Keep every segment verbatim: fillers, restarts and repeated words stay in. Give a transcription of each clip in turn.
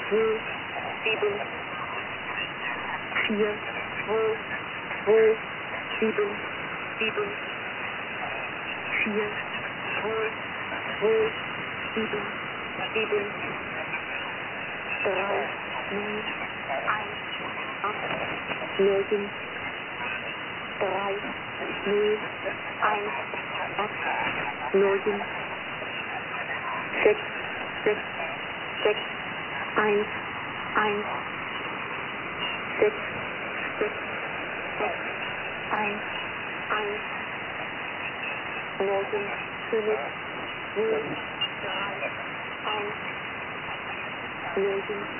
null, sieben, vier, zwei, zwei, sieben, sieben, vier, zwei, zwei, sieben, sieben, drei, null, eins, acht, neun, drei, null, eins, acht, neun, sechs, sechs, sechs, eins, eins, sechs, sechs, sechs, eins, eins, neun, fünf, null, drei, eins, neun,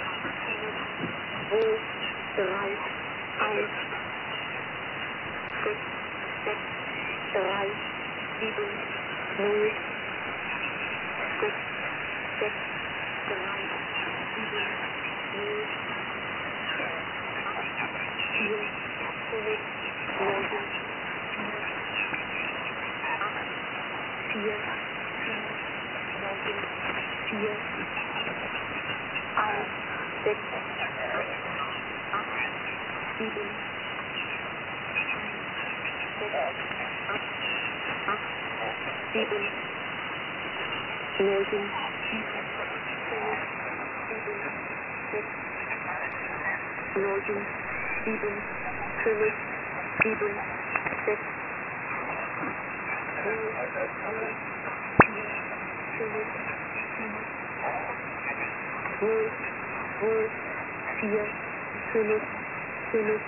zwei, drei, eins, sechs, sechs, drei, sieben, null, sechs, sechs, drei, sieben, null, vier, fünf, neun, vier, neun, vier, eins, sechs, acht, sieben, sechs, acht, acht, sieben, neun, fünf, sieben, sechs, neun, sieben, fünf, sieben, sechs, null, null, vier, fünf, null, null, vier, fünf, fünf,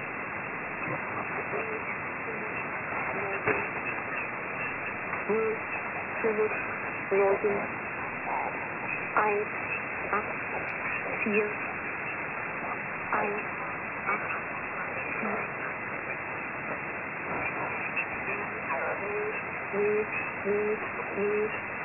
null, fünf, neun, eins, acht, vier, eins, acht, vier, null, null, null,